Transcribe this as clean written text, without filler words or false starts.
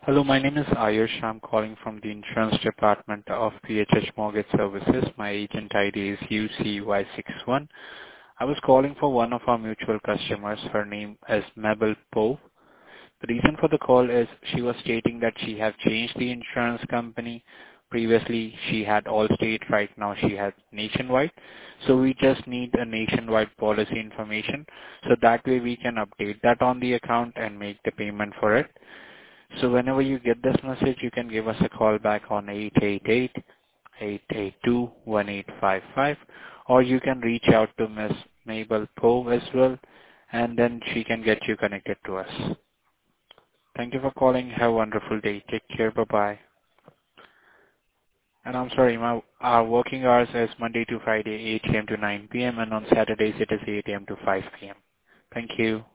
Hello, my name is Ayush. I'm calling from the insurance department of PHH Mortgage Services. My agent ID is UCY61. I was calling for one of our mutual customers. Her name is Mabel Poe. The reason for the call is she was stating that she have changed the insurance company. Previously, she had Allstate. Right now, she has Nationwide. So we just need a nationwide policy information. So that way we can update that on the account and make the payment for it. So whenever you get this message, you can give us a call back on 888-882-1855, or you can reach out to Miss Mabel Poe as well, and then she can get you connected to us. Thank you for calling. Have a wonderful day. Take care. Bye-bye. And I'm sorry, our working hours is Monday to Friday, 8 a.m. to 9 p.m., and on Saturdays it is 8 a.m. to 5 p.m. Thank you.